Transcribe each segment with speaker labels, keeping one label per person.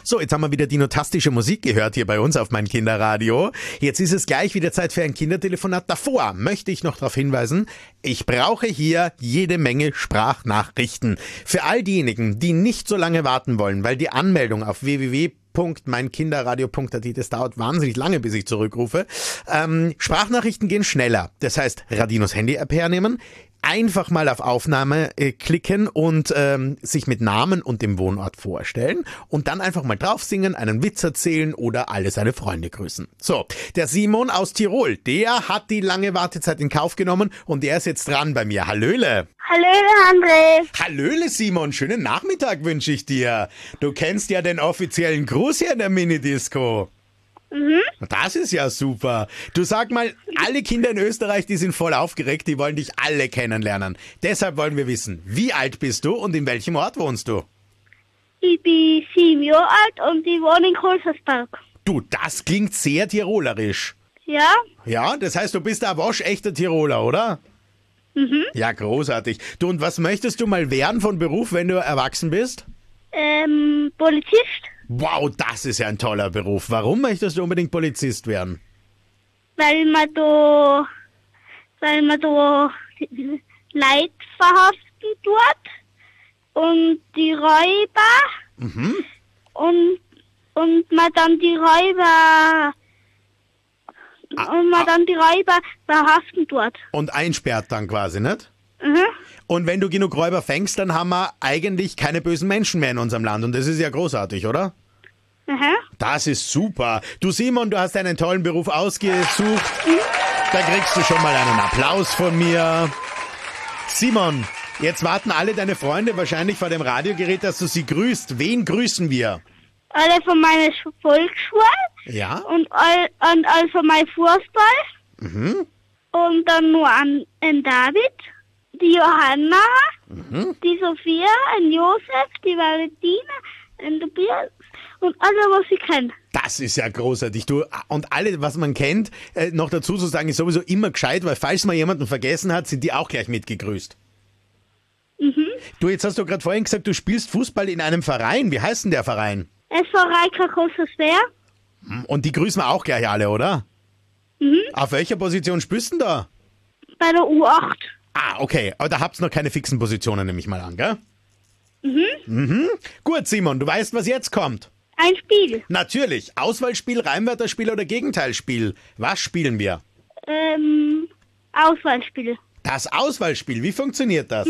Speaker 1: So, jetzt haben wir wieder dinotastische Musik gehört hier bei uns auf mein Kinderradio. Jetzt ist es gleich wieder Zeit für ein Kindertelefonat. Davor möchte ich noch darauf hinweisen, ich brauche hier jede Menge Sprachnachrichten. Für all diejenigen, die nicht so lange warten wollen, weil die Anmeldung auf www.meinkinderradio.at, das dauert wahnsinnig lange, bis ich zurückrufe. Sprachnachrichten gehen schneller. Das heißt, Radinos Handy-App hernehmen, einfach mal auf Aufnahme klicken und sich mit Namen und dem Wohnort vorstellen und dann einfach mal drauf singen, einen Witz erzählen oder alle seine Freunde grüßen. So, der Simon aus Tirol, der hat die lange Wartezeit in Kauf genommen und der ist jetzt dran bei mir. Hallöle!
Speaker 2: Hallöle, André.
Speaker 1: Hallöle, Simon, schönen Nachmittag wünsche ich dir. Du kennst ja den offiziellen Gruß hier in der Minidisco.
Speaker 2: Mhm.
Speaker 1: Das ist ja super. Du, sag mal, alle Kinder in Österreich, die sind voll aufgeregt, die wollen dich alle kennenlernen. Deshalb wollen wir wissen, wie alt bist du und in welchem Ort wohnst du?
Speaker 2: Ich bin 7 Jahre alt und ich wohne in Kolsersberg.
Speaker 1: Du, das klingt sehr tirolerisch.
Speaker 2: Ja?
Speaker 1: Ja, das heißt, du bist ein waschechter Tiroler, oder?
Speaker 2: Mhm.
Speaker 1: Ja, großartig. Du, und was möchtest du mal werden von Beruf, wenn du erwachsen bist?
Speaker 2: Polizist,
Speaker 1: Wow, das ist ja ein toller Beruf. Warum möchtest du unbedingt Polizist werden?
Speaker 2: weil man da Leute verhaften tut und die Räuber
Speaker 1: Mhm.
Speaker 2: und man dann die Räuber verhaften tut.
Speaker 1: Und einsperrt dann quasi, nicht?
Speaker 2: Mhm.
Speaker 1: Und wenn du genug Räuber fängst, dann haben wir eigentlich keine bösen Menschen mehr in unserem Land. Und das ist ja großartig, oder?
Speaker 2: Aha.
Speaker 1: Das ist super. Du, Simon, du hast einen tollen Beruf ausgesucht. Da kriegst du schon mal einen Applaus von mir. Simon, jetzt warten alle deine Freunde wahrscheinlich vor dem Radiogerät, dass du sie grüßt. Wen grüßen wir?
Speaker 2: Alle von meiner Volksschule
Speaker 1: Ja?
Speaker 2: und all von meinem Fußball
Speaker 1: Mhm.
Speaker 2: und dann nur an David, die Johanna, die Sophia, ein Josef, die Valentina, ein Tobias und alle, was ich kenne.
Speaker 1: Das ist ja großartig. Du, und alle, was man kennt, noch dazu zu sagen, ist sowieso immer gescheit, weil falls man jemanden vergessen hat, sind die auch gleich mitgegrüßt.
Speaker 2: Mhm.
Speaker 1: Du, jetzt hast du gerade vorhin gesagt, du spielst Fußball in einem Verein. Wie heißt denn der Verein?
Speaker 2: SV Reika Kossersberg.
Speaker 1: Und die grüßen wir auch gleich alle, oder?
Speaker 2: Mhm.
Speaker 1: Auf welcher Position spielst du denn da?
Speaker 2: Bei der U8.
Speaker 1: Ah, okay. Aber da habt ihr noch keine fixen Positionen, nehme ich mal an, gell?
Speaker 2: Mhm.
Speaker 1: Gut, Simon, du weißt, was jetzt kommt.
Speaker 2: Ein Spiel.
Speaker 1: Natürlich. Auswahlspiel, Reimwörterspiel oder Gegenteilspiel. Was spielen wir?
Speaker 2: Auswahlspiel.
Speaker 1: Das Auswahlspiel. Wie funktioniert das?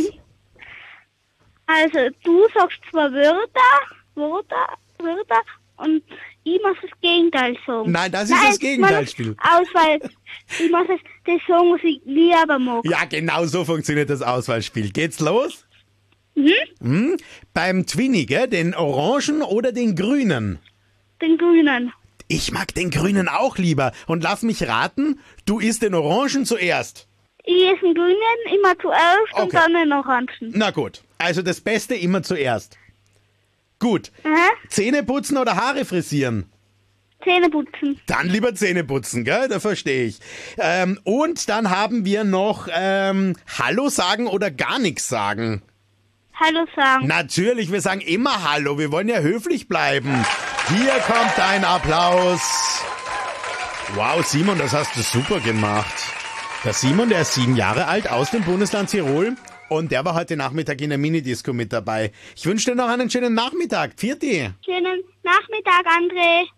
Speaker 2: Also, du sagst zwei Wörter und ich muss das Gegenteil sagen.
Speaker 1: Nein, das ist das Gegenteilspiel.
Speaker 2: Auswahl. Ich muss das sagen, was ich lieber mag.
Speaker 1: Ja, genau so funktioniert das Auswahlspiel. Geht's los?
Speaker 2: Mhm.
Speaker 1: Beim Twinny, gell? Den Orangen oder den Grünen?
Speaker 2: Den Grünen.
Speaker 1: Ich mag den Grünen auch lieber. Und lass mich raten, du isst den Orangen zuerst.
Speaker 2: Ich esse den Grünen immer zuerst und
Speaker 1: Okay.
Speaker 2: dann den Orangen.
Speaker 1: Na gut, also das Beste immer zuerst. Gut,
Speaker 2: Aha.
Speaker 1: Zähne putzen oder Haare frisieren?
Speaker 2: Zähne putzen.
Speaker 1: Dann lieber Zähne putzen, gell? Da verstehe ich. Und dann haben wir noch Hallo sagen oder gar nichts sagen.
Speaker 2: Hallo sagen.
Speaker 1: Natürlich, wir sagen immer Hallo. Wir wollen ja höflich bleiben. Hier kommt ein Applaus. Wow, Simon, das hast du super gemacht. Der Simon, der ist 7 Jahre alt, aus dem Bundesland Tirol. Und der war heute Nachmittag in der Minidisco mit dabei. Ich wünsche dir noch einen schönen Nachmittag. Pfiat.
Speaker 2: Schönen Nachmittag, André.